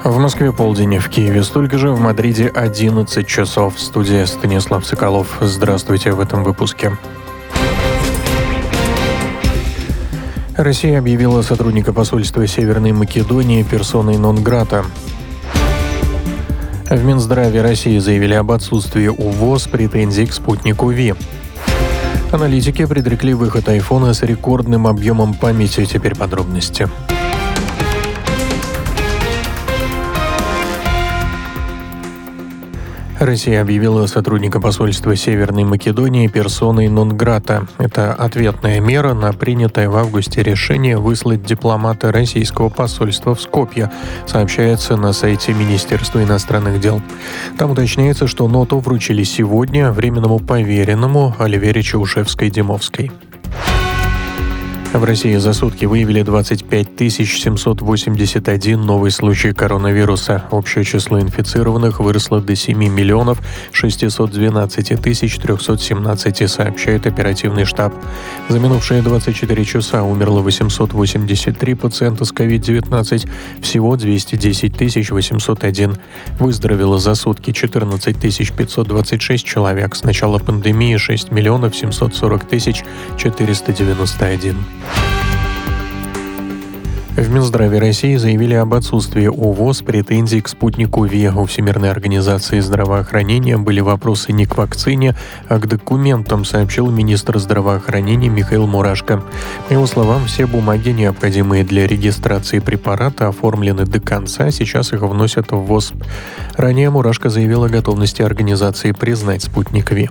В Москве полдень, в Киеве столько же, в Мадриде 11 часов. Студия Станислав Соколов. Здравствуйте в этом выпуске. Россия объявила сотрудника посольства Северной Македонии персоной нон-грата. В Минздраве России заявили об отсутствии у ВОЗ претензий к спутнику ВИ. Аналитики предрекли выход айфона с рекордным объемом памяти. Теперь подробности. Россия объявила сотрудника посольства Северной Македонии персоной нон-грата. Это ответная мера на принятое в августе решение выслать дипломата российского посольства в Скопье, сообщается на сайте Министерства иностранных дел. Там уточняется, что ноту вручили сегодня временному поверенному Оливере Чаушевской-Димовской. В России за сутки выявили 25 781 новый случай коронавируса. Общее число инфицированных выросло до 7 миллионов 612 тысяч 317, сообщает оперативный штаб. За минувшие 24 часа умерло 883 пациента с COVID-19, всего 210 801. Выздоровело за сутки 14 526 человек. С начала пандемии 6 миллионов 740 тысяч 491. В Минздраве России заявили об отсутствии у ВОЗ претензий к спутнику ВИ. У Всемирной организации здравоохранения были вопросы не к вакцине, а к документам, сообщил министр здравоохранения Михаил Мурашко. По его словам, все бумаги, необходимые для регистрации препарата, оформлены до конца, сейчас их вносят в ВОЗ. Ранее Мурашко заявил о готовности организации признать спутник ВИ.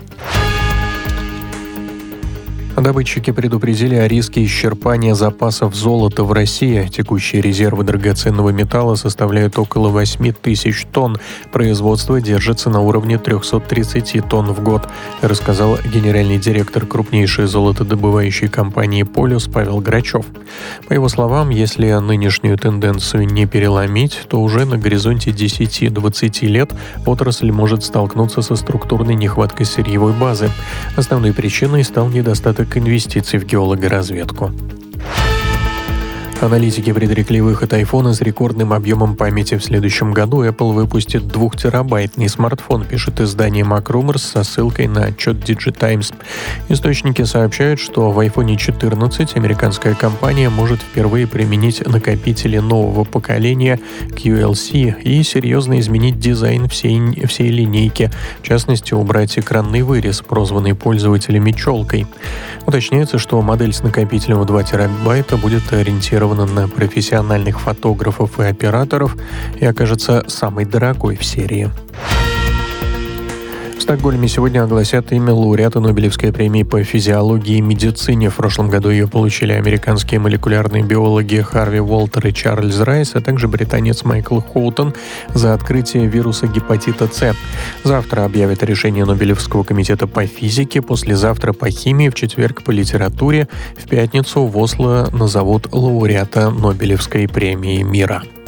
Добытчики предупредили о риске исчерпания запасов золота в России. Текущие резервы драгоценного металла составляют около 8 тысяч тонн. Производство держится на уровне 330 тонн в год, рассказал генеральный директор крупнейшей золотодобывающей компании «Полюс» Павел Грачев. По его словам, если нынешнюю тенденцию не переломить, то уже на горизонте 10-20 лет отрасль может столкнуться со структурной нехваткой сырьевой базы. Основной причиной стал недостаток инвестиций в геологоразведку. Аналитики предрекли выход айфона с рекордным объемом памяти. В следующем году Apple выпустит 2-терабайтный смартфон, пишет издание MacRumors со ссылкой на отчет DigiTimes. Источники сообщают, что в iPhone 14 американская компания может впервые применить накопители нового поколения QLC и серьезно изменить дизайн всей линейки, в частности, убрать экранный вырез, прозванный пользователями «челкой». Уточняется, что модель с накопителем в 2 терабайта будет ориентирована на профессиональных фотографов и операторов и окажется самой дорогой в серии. В Стокгольме сегодня огласят имя лауреата Нобелевской премии по физиологии и медицине. В прошлом году ее получили американские молекулярные биологи Харви Уолтер и Чарльз Райс, а также британец Майкл Хоутон за открытие вируса гепатита С. Завтра объявят решение Нобелевского комитета по физике, послезавтра по химии, в четверг по литературе, в пятницу в Осло назовут лауреата Нобелевской премии мира.